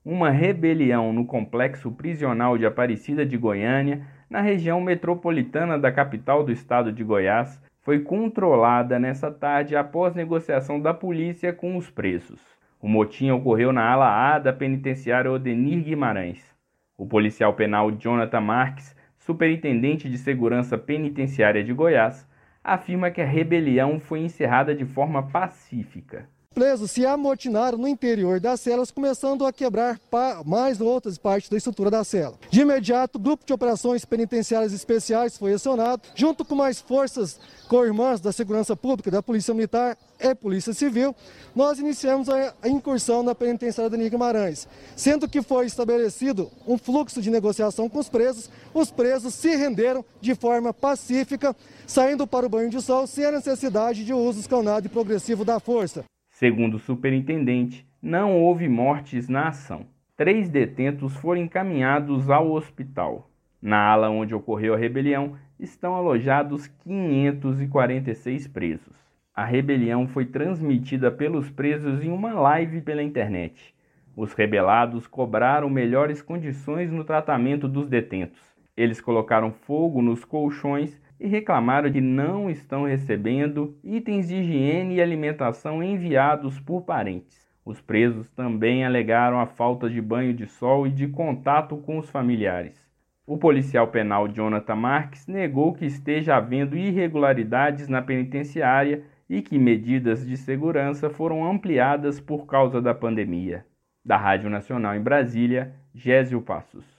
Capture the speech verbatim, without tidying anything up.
uma rebelião no complexo prisional de Aparecida de Goiânia, na região metropolitana da capital do estado de Goiás, foi controlada nesta tarde após negociação da polícia com os presos. O motim ocorreu na ala A da penitenciária Odenir Guimarães. O policial penal Jonathan Marques, superintendente de segurança penitenciária de Goiás, afirma que a rebelião foi encerrada de forma pacífica. Presos se amotinaram no interior das celas, começando a quebrar mais outras partes da estrutura da cela. De imediato, o grupo de operações penitenciárias especiais foi acionado, junto com mais forças co-irmãs da Segurança Pública, da Polícia Militar e Polícia Civil. Nós iniciamos a incursão na penitenciária Odenir Guimarães, sendo que foi estabelecido um fluxo de negociação com os presos. Os presos se renderam de forma pacífica, saindo para o banho de sol sem a necessidade de uso escalonado e progressivo da força. Segundo o superintendente, não houve mortes na ação. Três detentos foram encaminhados ao hospital. Na ala onde ocorreu a rebelião, estão alojados quinhentos e quarenta e seis presos. A rebelião foi transmitida pelos presos em uma live pela internet. Os rebelados cobraram melhores condições no tratamento dos detentos. Eles colocaram fogo nos colchões e reclamaram que não estão recebendo itens de higiene e alimentação enviados por parentes. Os presos também alegaram a falta de banho de sol e de contato com os familiares. O policial penal Jonathan Marques negou que esteja havendo irregularidades na penitenciária e que medidas de segurança foram ampliadas por causa da pandemia. Da Rádio Nacional em Brasília, Gésio Passos.